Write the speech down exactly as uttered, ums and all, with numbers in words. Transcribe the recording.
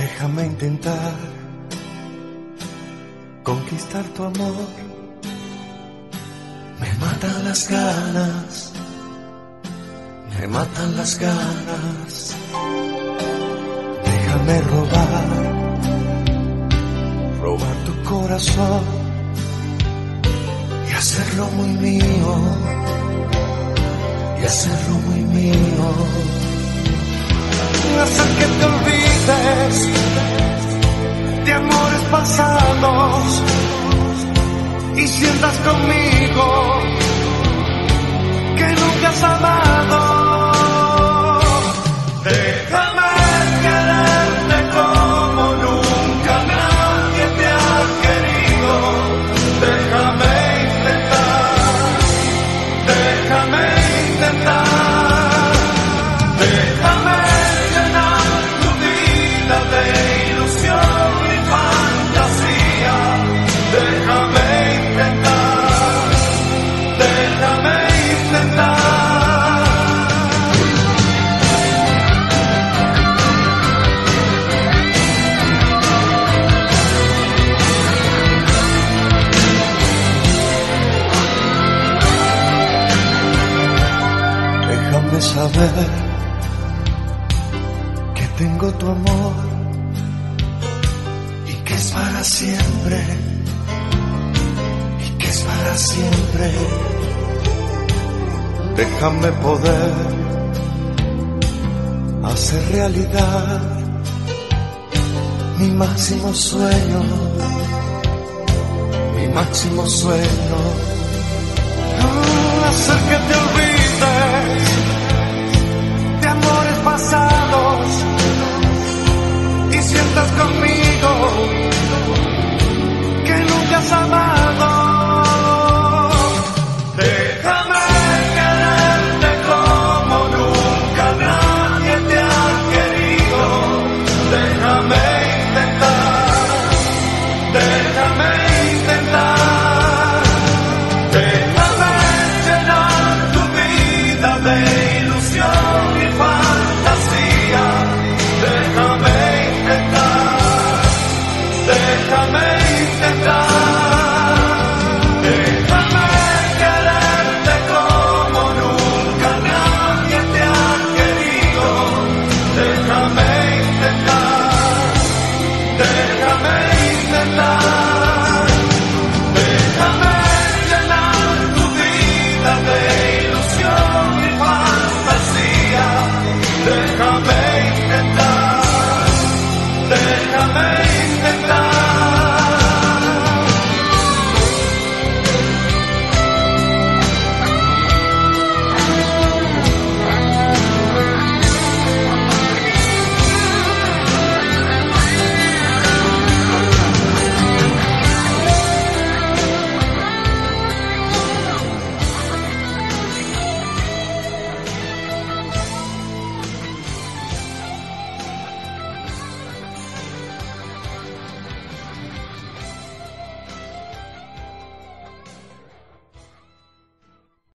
Déjame intentar conquistar tu amor. Me matan las ganas, me matan las ganas. Déjame robar, robar tu corazón y hacerlo muy mío, y hacerlo muy mío. Hacer que te olvides de amores pasados y sientas conmigo que nunca has amado. Déjame quererte como nunca nadie te ha querido. Déjame intentar, déjame intentar, déjame llenar tu vida de ilusión y fantasía. Déjame intentar, déjame intentar. Déjame saber que tengo tu amor y que es para siempre, y que es para siempre. Déjame poder hacer realidad mi máximo sueño, mi máximo sueño. Hacer